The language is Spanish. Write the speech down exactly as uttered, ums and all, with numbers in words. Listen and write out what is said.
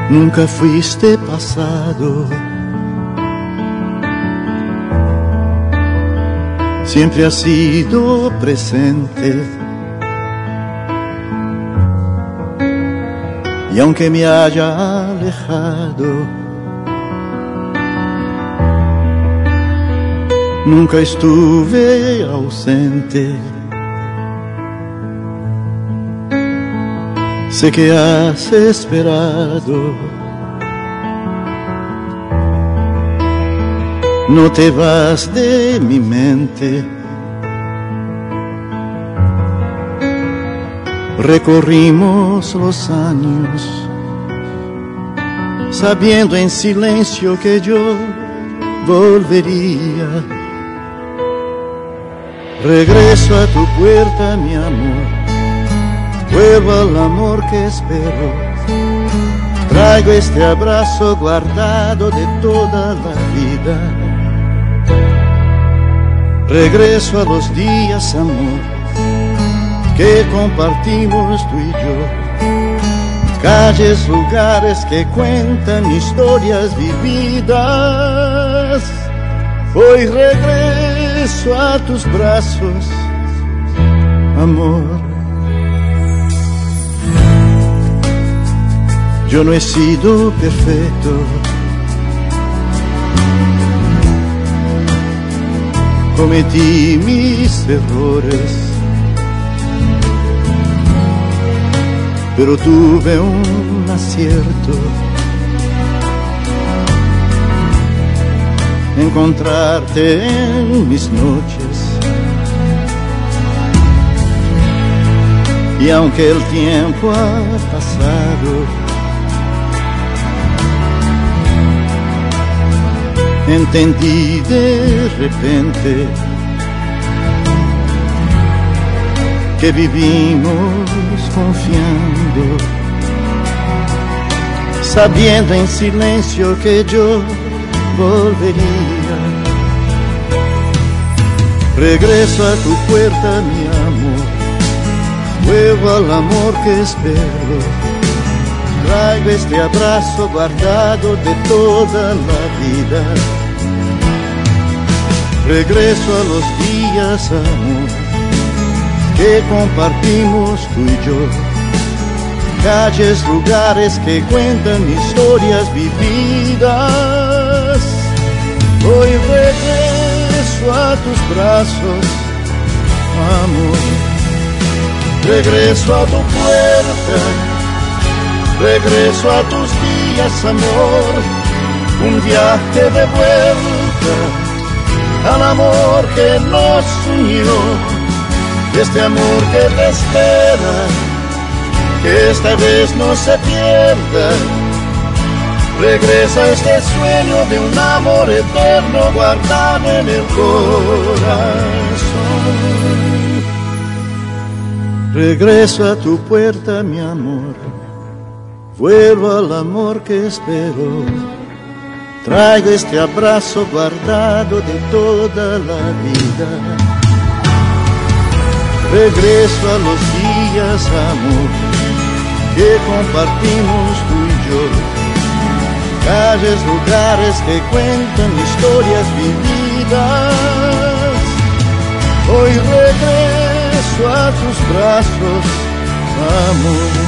Nunca fuiste pasado, siempre has sido presente. Y aunque me haya alejado, nunca estuve ausente. Sé que has esperado, no te vas de mi mente. Recorrimos los años, sabiendo en silencio que yo volvería. Regreso a tu puerta, mi amor. Vuelvo al amor que espero. Traigo este abrazo guardado de toda la vida. Regreso a los días, amor, que compartimos tú y yo. Calles, lugares que cuentan historias vividas. Hoy regreso a tus brazos, amor. Yo no he sido perfecto, cometí mis errores, pero tuve un acierto, encontrarte en mis noches. Y aunque el tiempo ha pasado, entendí de repente que vivimos confiando, sabiendo en silencio que yo volvería. Regreso a tu puerta, mi amor, vuelvo al amor que espero. Traigo este abrazo guardado de toda la vida. Regreso a los días, amor, que compartimos tú y yo. Calles, lugares que cuentan historias vividas. Hoy regreso a tus brazos, amor. Regreso a tu puerta, regreso a tus días, amor. Un viaje de vuelta al amor que nos unió, este amor que te espera, que esta vez no se pierda. Regresa este sueño de un amor eterno guardado en el corazón. Regreso a tu puerta, mi amor, vuelvo al amor que espero. Traigo este abrazo guardado de toda la vida. Regreso a los días, amor, que compartimos tú y yo. Calles, lugares que cuentan historias vividas. Hoy regreso a tus brazos, amor.